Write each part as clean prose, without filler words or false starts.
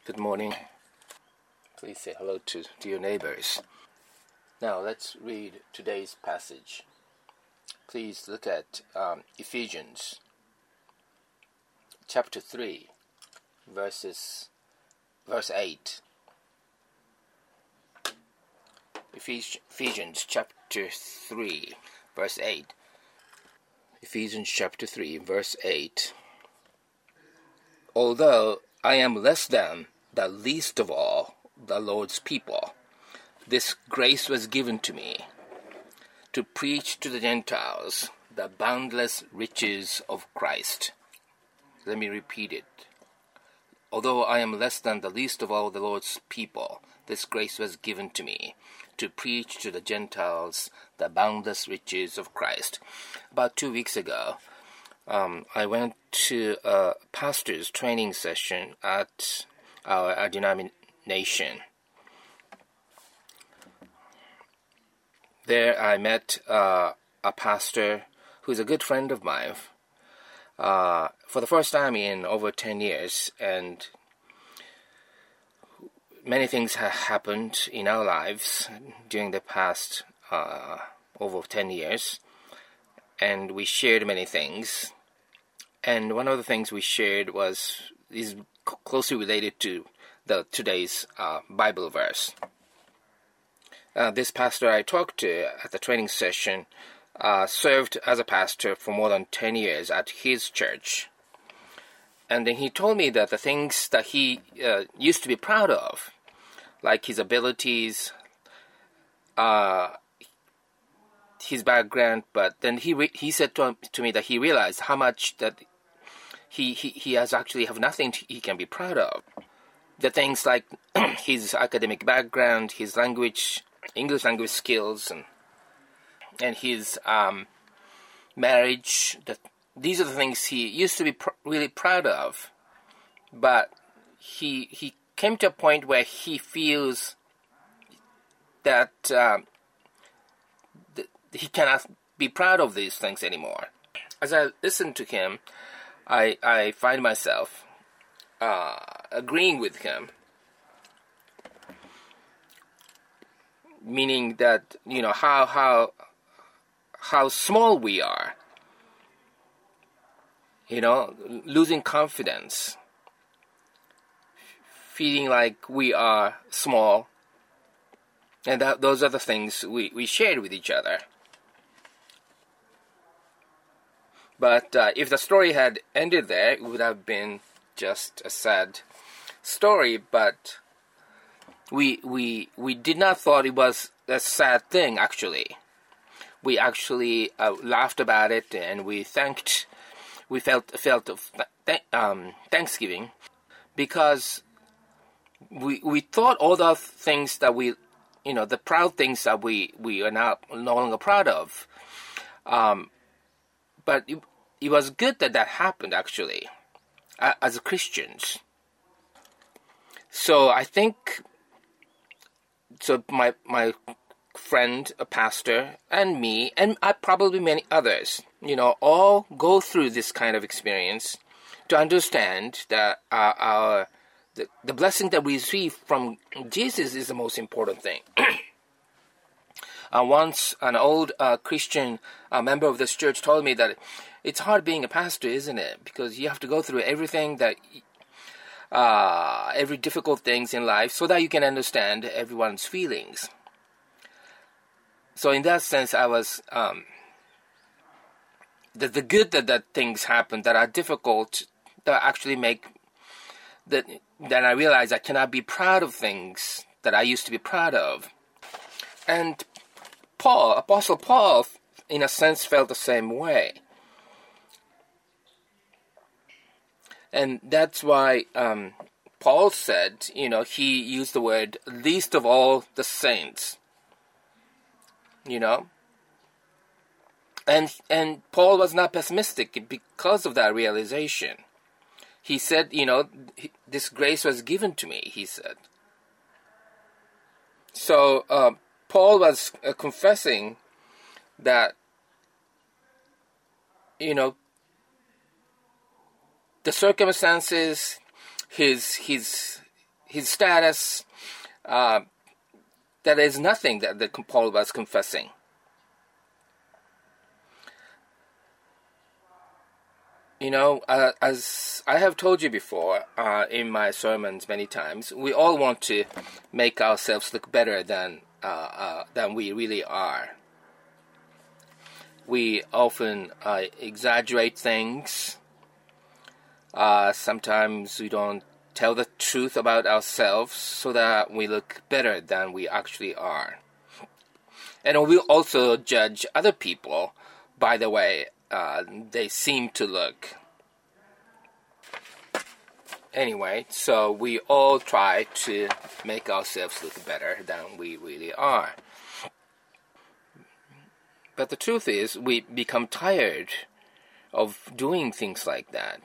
Good morning. Please say hello to your neighbors. Now let's read today's passage. Please look at Ephesians chapter 3, verse 8. Ephesians chapter 3, verse 8. Ephesians chapter 3, verse 8. Although I am less than the least of all the Lord's people, this grace was given to me to preach to the Gentiles the boundless riches of Christ. Let me repeat it. Although I am less than the least of all the Lord's people, this grace was given to me to preach to the Gentiles the boundless riches of Christ. About 2 weeks ago, I went to a pastor's training session at our denomination. There I met a pastor who's a good friend of mine for the first time in over 10 years, and many things have happened in our lives during the past over 10 years, and we shared many things. And one of the things we shared is closely related to today's Bible verse. This pastor I talked to at the training session served as a pastor for more than 10 years at his church. And then he told me that the things that he used to be proud of, like his abilities, his background, but then he said to me that he realized how much that he has actually have nothing he can be proud of. The things like his academic background, his English language skills, and his marriage. These are the things he used to be really proud of. But he came to a point where he feels that he cannot be proud of these things anymore. As I listen to him, I find myself agreeing with him, meaning that how small we are, losing confidence, feeling like we are small, and those are the things we shared with each other. But if the story had ended there, it would have been just a sad story. But we did not thought it was a sad thing. Actually, we actually laughed about it, and we felt thanksgiving, because we thought all the things that the proud things that we are no longer proud of. But it was good that happened, actually, as Christians. So I think, my friend, a pastor, and me, and probably many others, all go through this kind of experience to understand that the blessing that we receive from Jesus is the most important thing. Once an old Christian member of this church told me that it's hard being a pastor, isn't it? Because you have to go through everything every difficult things in life so that you can understand everyone's feelings. So in that sense, I was the good that things happen that are difficult, that actually make that I realize I cannot be proud of things that I used to be proud of. And Apostle Paul, in a sense, felt the same way. And that's why Paul said, he used the word least of all the saints. And Paul was not pessimistic because of that realization. He said, this grace was given to me, he said. So Paul was confessing that, the circumstances, his his status, that is nothing that Paul was confessing. As I have told you before in my sermons many times, we all want to make ourselves look better than we really are. We often exaggerate things. Sometimes we don't tell the truth about ourselves so that we look better than we actually are. And we also judge other people by the way they seem to look. Anyway, so we all try to make ourselves look better than we really are. But the truth is, we become tired of doing things like that.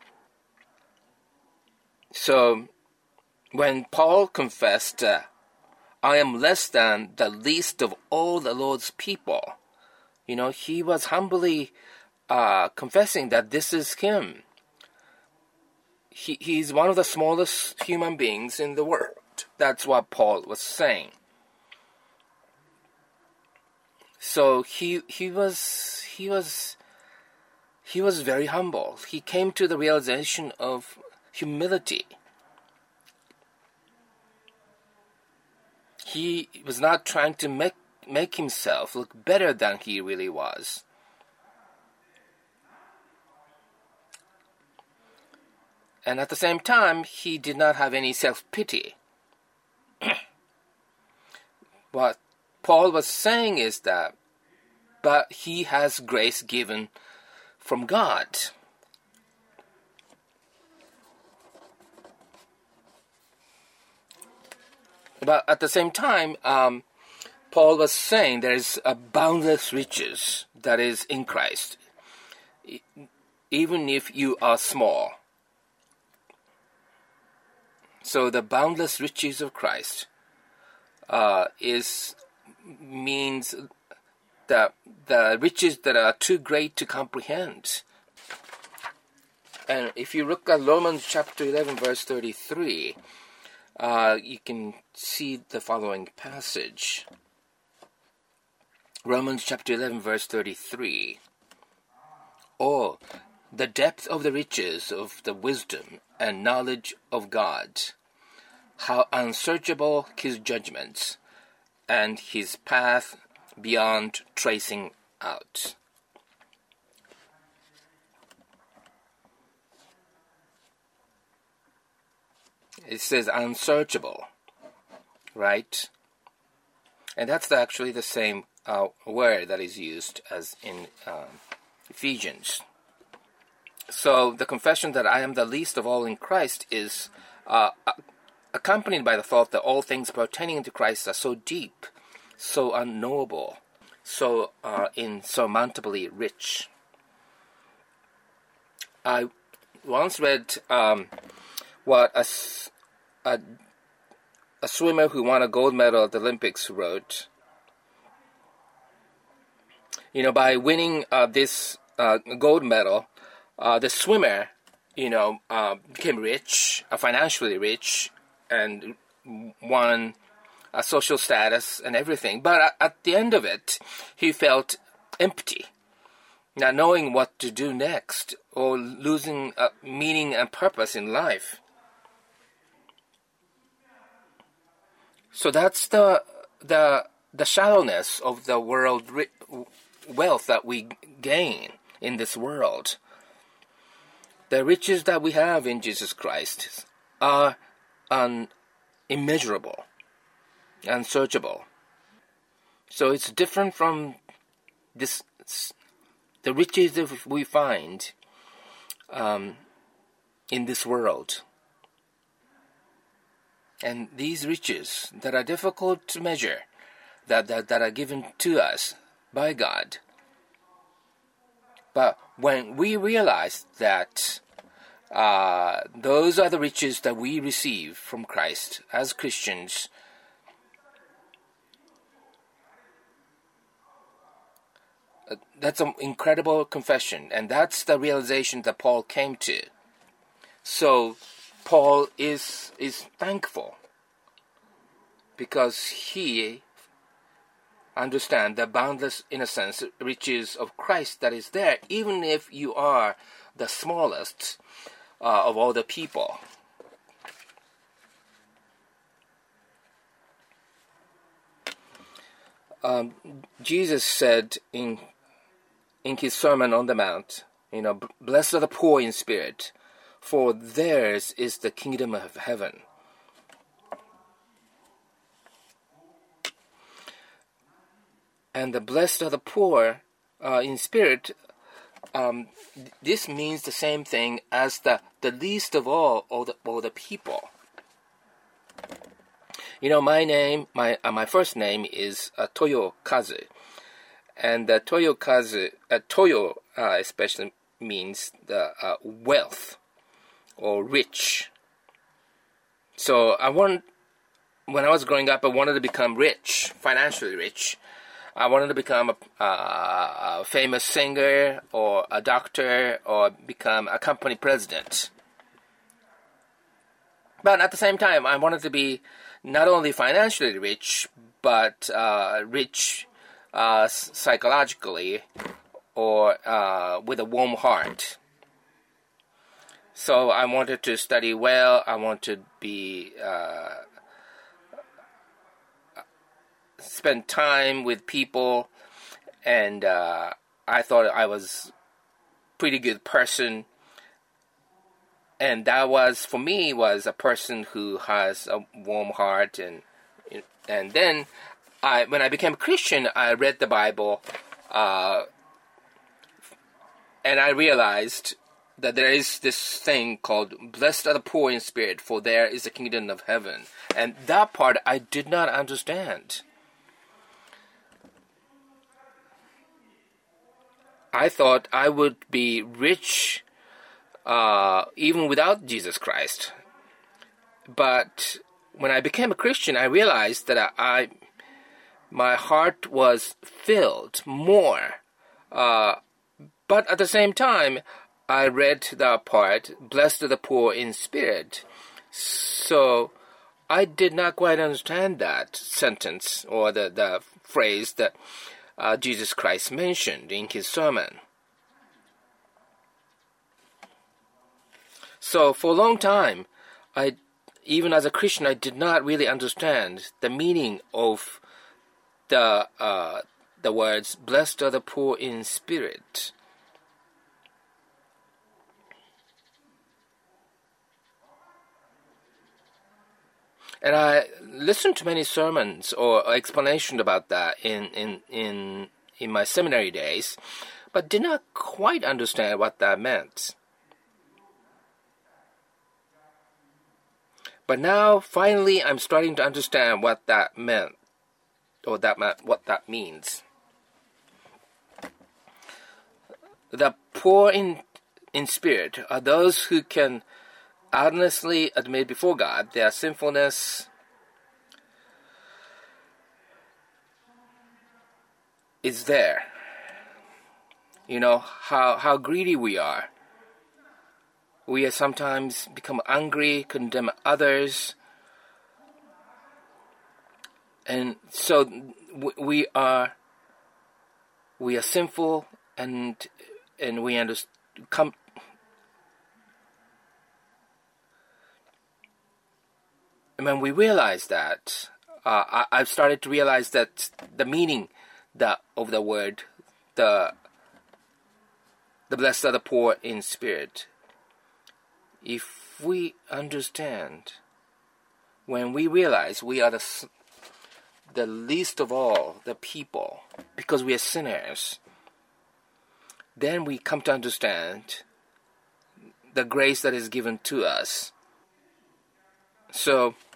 So, when Paul confessed, I am less than the least of all the Lord's people, he was humbly confessing that this is him. He's one of the smallest human beings in the world. That's what Paul was saying. So he was very humble. He came to the realization of humility. He was not trying to make himself look better than he really was. And at the same time, he did not have any self-pity. What Paul was saying is that, but he has grace given from God. But at the same time, Paul was saying there is a boundless riches that is in Christ, even if you are small. So the boundless riches of Christ means that the riches that are too great to comprehend. And if you look at Romans chapter 11, verse 33, you can see the following passage. Romans chapter 11, verse 33. Oh, the depth of the riches of the wisdom and knowledge of God, how unsearchable his judgments, and his path beyond tracing out. It says unsearchable, right? And that's actually the same word that is used as in Ephesians. So the confession that I am the least of all in Christ is accompanied by the thought that all things pertaining to Christ are so deep, so unknowable, so insurmountably rich. I once read what a swimmer who won a gold medal at the Olympics wrote. By winning this gold medal, the swimmer, became rich, financially rich, and won a social status and everything. But at the end of it, he felt empty, not knowing what to do next, or losing meaning and purpose in life. So that's the shallowness of the world wealth that we gain in this world. The riches that we have in Jesus Christ are immeasurable, unsearchable. So it's different from the riches that we find in this world. And these riches that are difficult to measure, that are given to us by God. But when we realize that those are the riches that we receive from Christ as Christians, that's an incredible confession, and that's the realization that Paul came to. So Paul is thankful because he understands the boundless, in a sense, riches of Christ that is there, even if you are the smallest of all the people. Jesus said in his Sermon on the Mount, blessed are the poor in spirit, for theirs is the kingdom of heaven. And the blessed are the poor in spirit, this means the same thing as the least of all the people. My first name is Toyokazu, and Toyokazu, Toyo especially means the wealth or rich. So when I was growing up, I wanted to become rich, financially rich. I wanted to become a famous singer or a doctor or become a company president. But at the same time, I wanted to be not only financially rich, but rich psychologically or with a warm heart. So I wanted to study well. I wanted to be spend time with people, and I thought I was a pretty good person. And that was, for me, was a person who has a warm heart. And then when I became a Christian, I read the Bible, and I realized that there is this thing called blessed are the poor in spirit, for there is the kingdom of heaven. And that part I did not understand. I thought I would be rich even without Jesus Christ. But when I became a Christian, I realized that my heart was filled more. But at the same time, I read the part, blessed are the poor in spirit. So I did not quite understand that sentence or the phrase that Jesus Christ mentioned in his sermon. So for a long time, even as a Christian, I did not really understand the meaning of the words, blessed are the poor in spirit. And I listened to many sermons or explanation about that in my seminary days, but did not quite understand what that meant. But now, finally, I'm starting to understand what that meant, or what that means. The poor in spirit are those who can honestly admit before God their sinfulness is there. How greedy we are. We sometimes become angry, condemn others, and so we are sinful, and we come. And when we realize that, I've started to realize that the meaning of the word, the blessed are the poor in spirit. If we understand, when we realize we are the least of all the people, because we are sinners, then we come to understand the grace that is given to us. So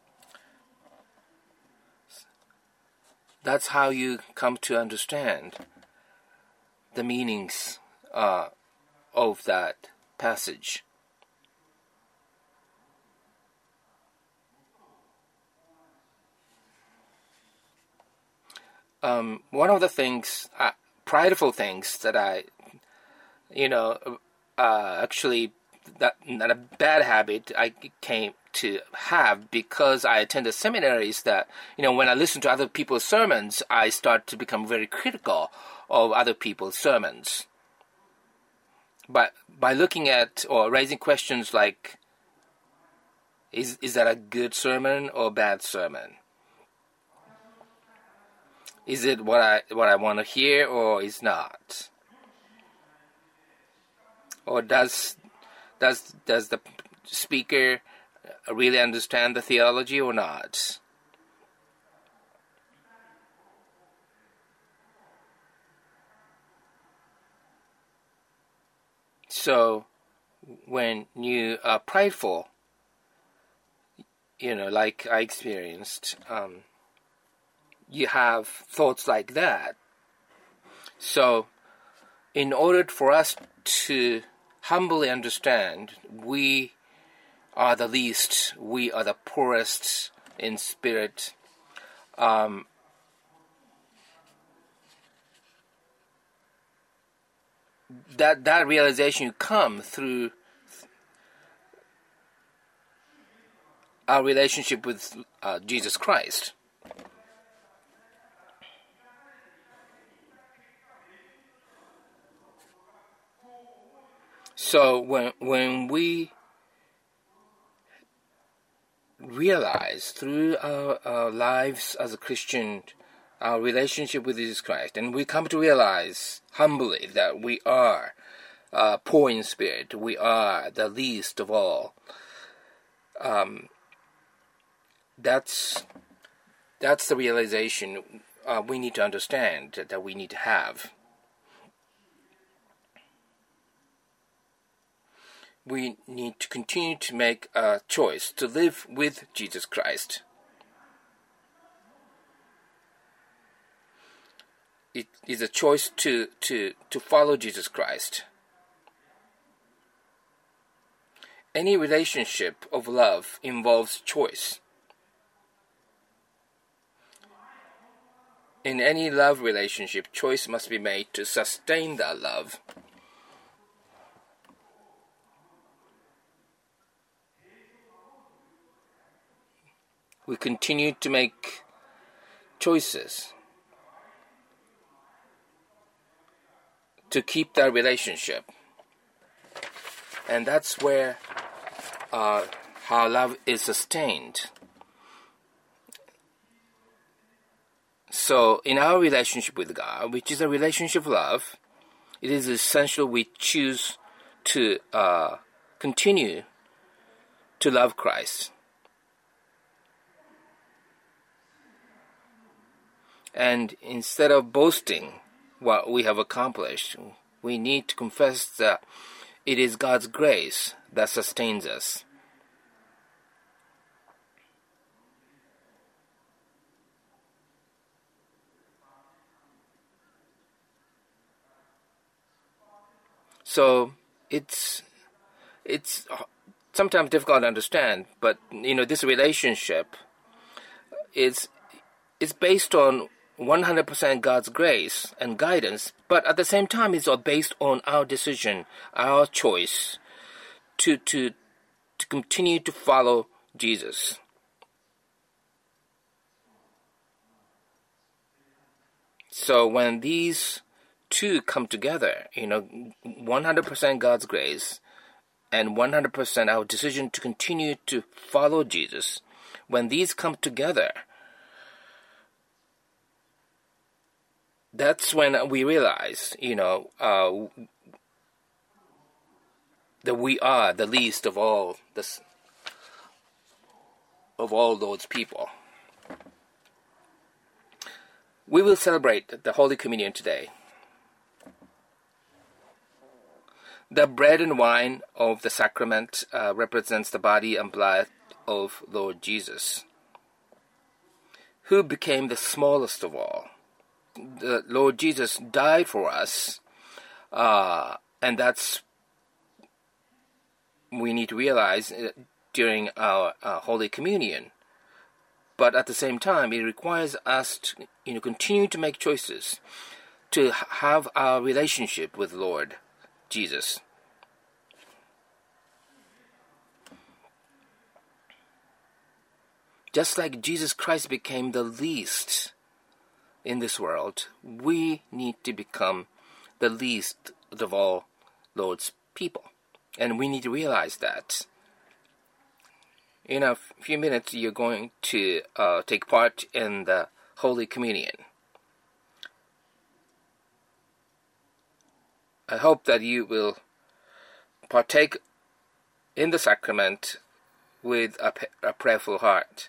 that's how you come to understand the meanings of that passage. One of the things, prideful things that I, actually not a bad habit I came to have because I attended seminaries that, when I listen to other people's sermons, I start to become very critical of other people's sermons. But by looking at or raising questions like, is that a good sermon or bad sermon? Is it what I want to hear or is not? Or does the speaker really understand the theology or not? So when you are prideful, like I experienced, you have thoughts like that. So in order for us to humbly understand, we are the least, we are the poorest in spirit, that realization come through our relationship with Jesus Christ. So when we realize through our lives as a Christian, our relationship with Jesus Christ, and we come to realize humbly that we are poor in spirit, we are the least of all, that's the realization we need to understand, that we need to have. We need to continue to make a choice to live with Jesus Christ. It is a choice to follow Jesus Christ. Any relationship of love involves choice. In any love relationship, choice must be made to sustain that love. We continue to make choices to keep that relationship. And that's where how love is sustained. So in our relationship with God, which is a relationship of love, it is essential we choose to continue to love Christ. And instead of boasting what we have accomplished, we need to confess that it is God's grace that sustains us. So it's sometimes difficult to understand, but this relationship is based on 100% God's grace and guidance, but at the same time it's all based on our decision, our choice to continue to follow Jesus. So when these two come together, 100% God's grace and 100% our decision to continue to follow Jesus, when these come together, that's when we realize, that we are the least of all those people. We will celebrate the Holy Communion today. The bread and wine of the sacrament represents the body and blood of Lord Jesus, who became the smallest of all. The Lord Jesus died for us, and that's we need to realize during our Holy Communion. But at the same time, it requires us to continue to make choices to have our relationship with Lord Jesus. Just like Jesus Christ became the least in this world, we need to become the least of all Lord's people. And we need to realize that. In a few minutes, you're going to take part in the Holy Communion. I hope that you will partake in the sacrament with a prayerful heart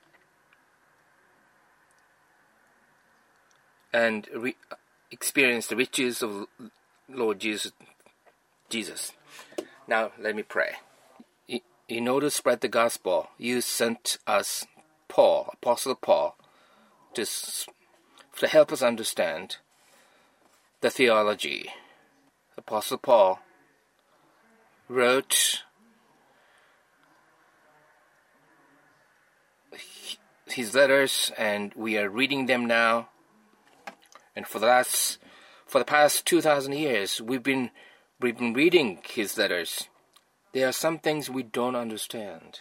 and experience the riches of Lord Jesus. Now, let me pray. In order to spread the gospel, you sent us Paul, Apostle Paul, to help us understand the theology. Apostle Paul wrote his letters, and we are reading them now. And for the past 2,000 years, we've been reading his letters. There are some things we don't understand.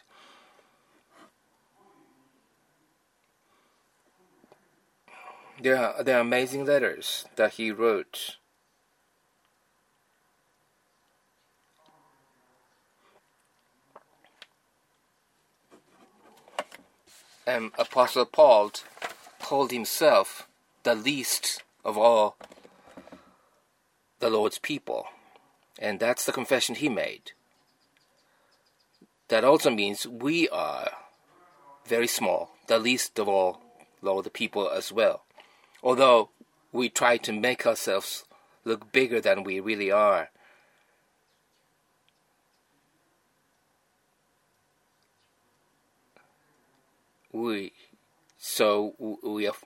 There are amazing letters that he wrote. And Apostle Paul called himself the least of all the Lord's people. And that's the confession he made. That also means we are very small, the least of all Lord's people as well. Although we try to make ourselves look bigger than we really are. We are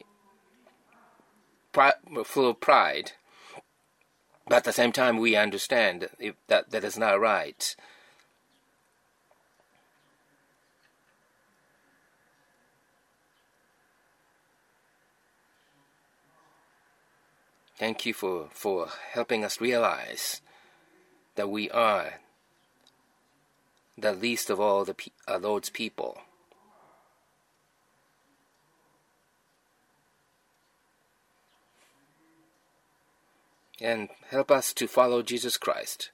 full of pride, but at the same time we understand that is not right. Thank you for helping us realize that we are the least of all the Lord's people. And help us to follow Jesus Christ.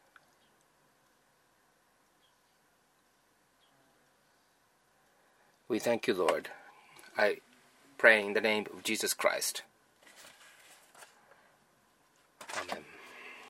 We thank you, Lord. I pray in the name of Jesus Christ. Amen.